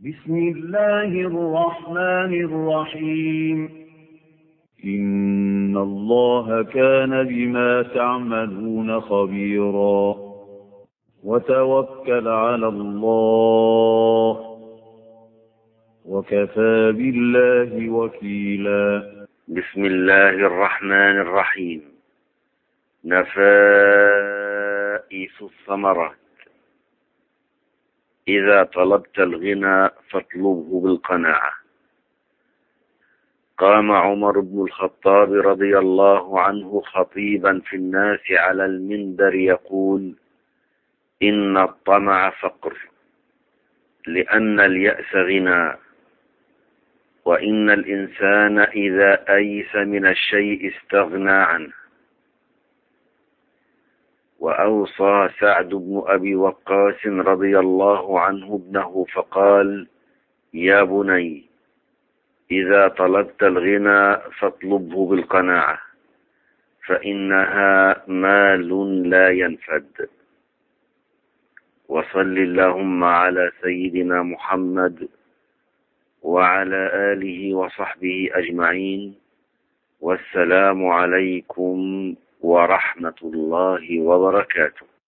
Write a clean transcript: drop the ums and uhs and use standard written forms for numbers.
بسم الله الرحمن الرحيم. إن الله كان بما تعملون خبيرا. وتوكل على الله وكفى بالله وكيلا. بسم الله الرحمن الرحيم. نفائس الثمرات. إذا طلبت الغنى فاطلبه بالقناعة. قام عمر بن الخطاب رضي الله عنه خطيبا في الناس على المنبر يقول: إن الطمع فقر، لأن اليأس غنى، وإن الإنسان إذا أيس من الشيء استغنى عنه. وأوصى سعد بن أبي وقاص رضي الله عنه ابنه فقال: يا بني، إذا طلبت الغنى فاطلبه بالقناعة، فإنها مال لا ينفد. وصل اللهم على سيدنا محمد وعلى آله وصحبه أجمعين. والسلام عليكم ورحمة الله وبركاته.